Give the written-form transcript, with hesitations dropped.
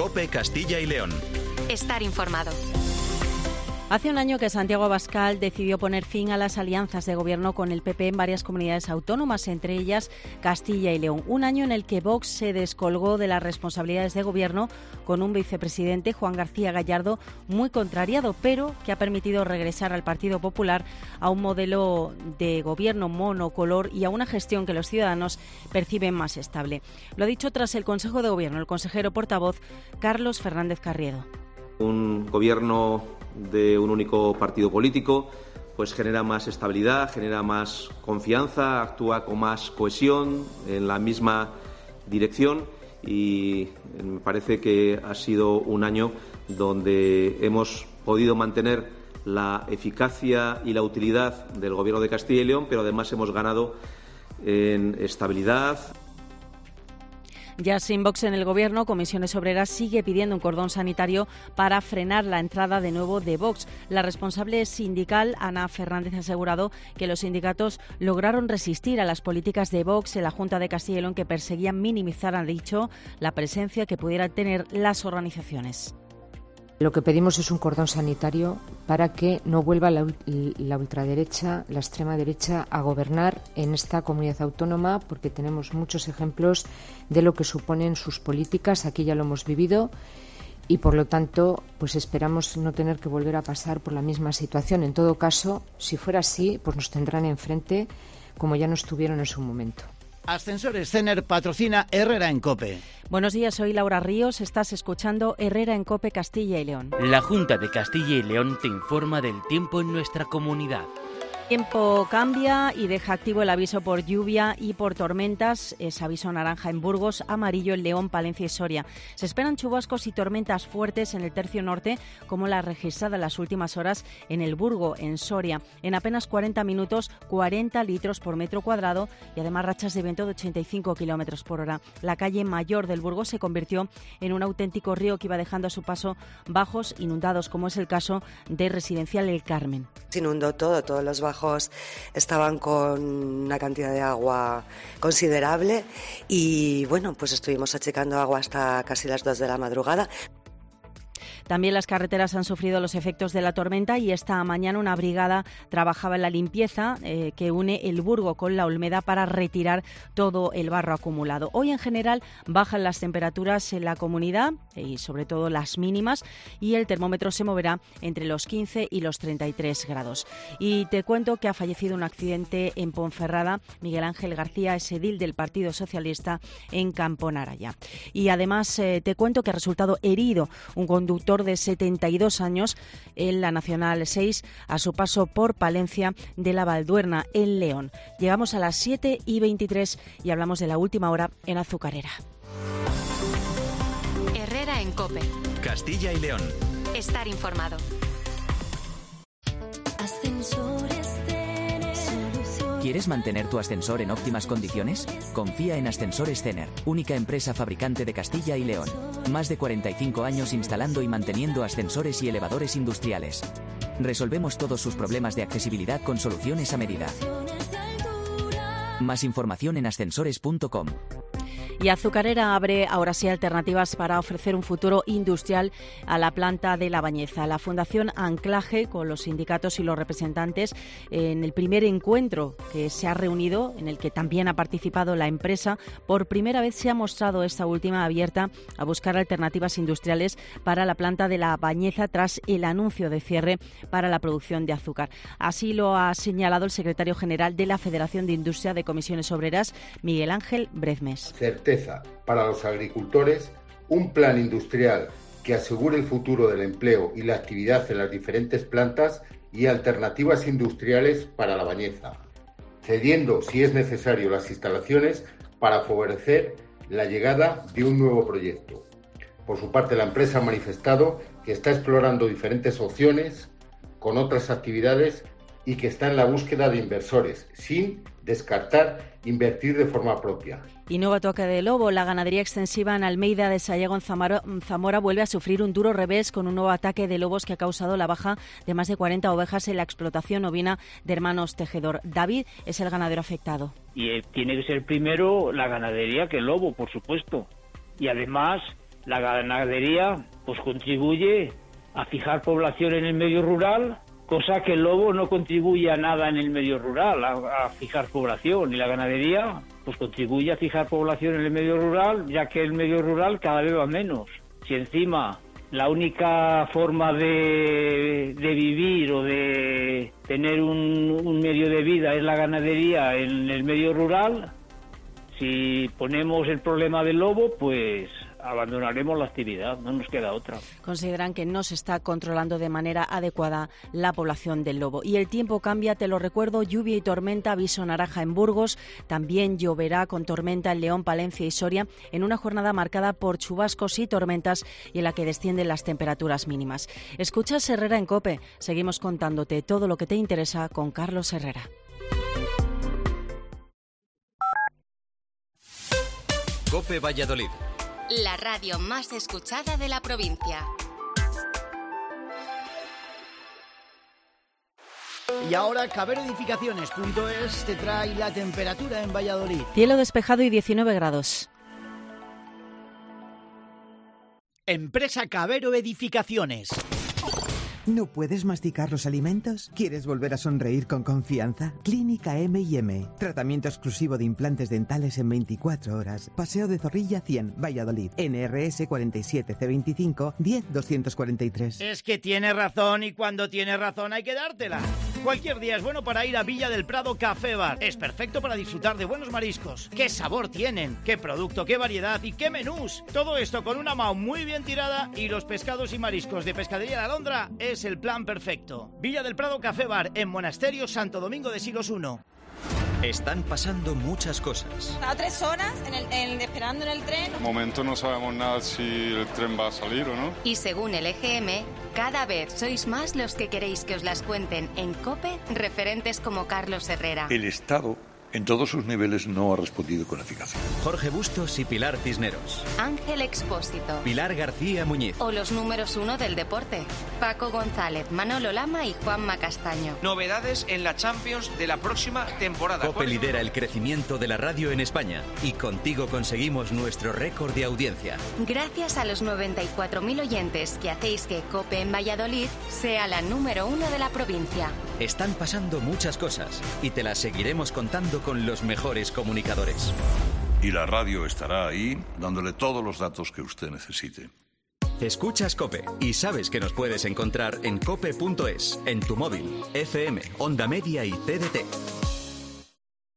COPE Castilla y León. Estar informado. Hace un año que Santiago Abascal decidió poner fin a las alianzas de gobierno con el PP en varias comunidades autónomas, entre ellas Castilla y León. Un año en el que Vox se descolgó de las responsabilidades de gobierno con un vicepresidente, Juan García Gallardo, muy contrariado, pero que ha permitido regresar al Partido Popular a un modelo de gobierno monocolor y a una gestión que los ciudadanos perciben más estable. Lo ha dicho tras el Consejo de Gobierno el consejero portavoz Carlos Fernández Carriedo. Un gobierno de un único partido político pues genera más estabilidad, genera más confianza, actúa con más cohesión en la misma dirección y me parece que ha sido un año donde hemos podido mantener la eficacia y la utilidad del Gobierno de Castilla y León, pero además hemos ganado en estabilidad. Ya sin Vox en el Gobierno, Comisiones Obreras sigue pidiendo un cordón sanitario para frenar la entrada de nuevo de Vox. La responsable sindical, Ana Fernández, ha asegurado que los sindicatos lograron resistir a las políticas de Vox en la Junta de Castilla y León que perseguían minimizar, ha dicho, la presencia que pudieran tener las organizaciones. Lo que pedimos es un cordón sanitario para que no vuelva la ultraderecha, la extrema derecha, a gobernar en esta comunidad autónoma, porque tenemos muchos ejemplos de lo que suponen sus políticas. Aquí ya lo hemos vivido y, por lo tanto, pues esperamos no tener que volver a pasar por la misma situación. En todo caso, si fuera así, pues nos tendrán enfrente como ya nos tuvieron en su momento. Ascensores Cener patrocina Herrera en COPE. Buenos días, soy Laura Ríos. Estás escuchando Herrera en COPE Castilla y León. La Junta de Castilla y León te informa del tiempo en nuestra comunidad. El tiempo cambia y deja activo el aviso por lluvia y por tormentas. Es aviso naranja en Burgos, amarillo en León, Palencia y Soria. Se esperan chubascos y tormentas fuertes en el tercio norte, como la registrada en las últimas horas en el Burgo, en Soria. En apenas 40 minutos, 40 litros por metro cuadrado y además rachas de viento de 85 kilómetros por hora. La calle mayor del Burgo se convirtió en un auténtico río que iba dejando a su paso bajos inundados, como es el caso de Residencial El Carmen. Se inundó todo, todos los bajos estaban con una cantidad de agua considerable y bueno, pues estuvimos achicando agua hasta casi las 2 de la madrugada. También las carreteras han sufrido los efectos de la tormenta y esta mañana una brigada trabajaba en la limpieza que une el Burgo con la Olmeda para retirar todo el barro acumulado. Hoy en general bajan las temperaturas en la comunidad y sobre todo las mínimas y el termómetro se moverá entre los 15 y los 33 grados. Y te cuento que ha fallecido un accidente en Ponferrada. Miguel Ángel García es edil del Partido Socialista en Camponaraya. Y además te cuento que ha resultado herido un conductor de 72 años en la Nacional 6 a su paso por Palencia de la Valduerna, en León. Llegamos a las 7:23 y hablamos de la última hora en Azucarera. Herrera en COPE. Castilla y León. Estar informado. ¿Quieres mantener tu ascensor en óptimas condiciones? Confía en Ascensores Cener, única empresa fabricante de Castilla y León. Más de 45 años instalando y manteniendo ascensores y elevadores industriales. Resolvemos todos sus problemas de accesibilidad con soluciones a medida. Más información en ascensores.com. Y Azucarera abre ahora sí alternativas para ofrecer un futuro industrial a la planta de La Bañeza. La Fundación Anclaje, con los sindicatos y los representantes, en el primer encuentro que se ha reunido, en el que también ha participado la empresa, por primera vez se ha mostrado esta última abierta a buscar alternativas industriales para la planta de La Bañeza tras el anuncio de cierre para la producción de azúcar. Así lo ha señalado el secretario general de la Federación de Industria de Comisiones Obreras, Miguel Ángel Brezmes. Certeza para los agricultores, un plan industrial que asegure el futuro del empleo y la actividad en las diferentes plantas y alternativas industriales para La Bañeza, cediendo, si es necesario, las instalaciones para favorecer la llegada de un nuevo proyecto. Por su parte, la empresa ha manifestado que está explorando diferentes opciones con otras actividades y que está en la búsqueda de inversores, sin descartar invertir de forma propia. Y nuevo toque de lobo. La ganadería extensiva en Almeida de Sayago, en Zamora, vuelve a sufrir un duro revés con un nuevo ataque de lobos que ha causado la baja de más de 40 ovejas en la explotación ovina de Hermanos Tejedor. David es el ganadero afectado. Y tiene que ser primero la ganadería que el lobo, por supuesto. Y además La ganadería pues contribuye a fijar población en el medio rural, cosa que el lobo no contribuye a nada en el medio rural, a fijar población, y la ganadería pues contribuye a fijar población en el medio rural, ya que el medio rural cada vez va menos. Si encima la única forma de vivir o de tener un medio de vida es la ganadería en el medio rural, si ponemos el problema del lobo, pues abandonaremos la actividad, no nos queda otra. Consideran que no se está controlando de manera adecuada la población del lobo. Y el tiempo cambia, te lo recuerdo, lluvia y tormenta, aviso naranja en Burgos, también lloverá con tormenta en León, Palencia y Soria, en una jornada marcada por chubascos y tormentas y en la que descienden las temperaturas mínimas. Escuchas Herrera en COPE, seguimos contándote todo lo que te interesa con Carlos Herrera. COPE Valladolid. La radio más escuchada de la provincia. Y ahora caberoedificaciones.es te trae la temperatura en Valladolid. Cielo despejado y 19 grados. Empresa Cabero Edificaciones. ¿No puedes masticar los alimentos? ¿Quieres volver a sonreír con confianza? Clínica M&M. Tratamiento exclusivo de implantes dentales en 24 horas. Paseo de Zorrilla 100, Valladolid. NRS 47C25 10243. Es que tiene razón, y cuando tiene razón hay que dártela. Cualquier día es bueno para ir a Villa del Prado Café Bar. Es perfecto para disfrutar de buenos mariscos. ¿Qué sabor tienen? ¿Qué producto? ¿Qué variedad? ¿Y qué menús? Todo esto con una mao muy bien tirada, y los pescados y mariscos de Pescadería La Alondra es el plan perfecto. Villa del Prado Café Bar, en Monasterio Santo Domingo de Silos 1. Están pasando muchas cosas. A 3 horas esperando en el tren. De momento no sabemos nada si el tren va a salir o no. Y según el EGM, cada vez sois más los que queréis que os las cuenten en COPE referentes como Carlos Herrera. El Estado, en todos sus niveles, no ha respondido con eficacia. Jorge Bustos y Pilar Cisneros. Ángel Expósito. Pilar García Muñiz. O los números 1 del deporte. Paco González, Manolo Lama y Juanma Castaño. Novedades en la Champions de la próxima temporada. COPE lidera el crecimiento de la radio en España y contigo conseguimos nuestro récord de audiencia. Gracias a los 94.000 oyentes que hacéis que COPE en Valladolid sea la número 1 de la provincia. Están pasando muchas cosas y te las seguiremos contando con los mejores comunicadores. Y la radio estará ahí dándole todos los datos que usted necesite. Escuchas COPE y sabes que nos puedes encontrar en cope.es, en tu móvil, FM, Onda Media y TDT.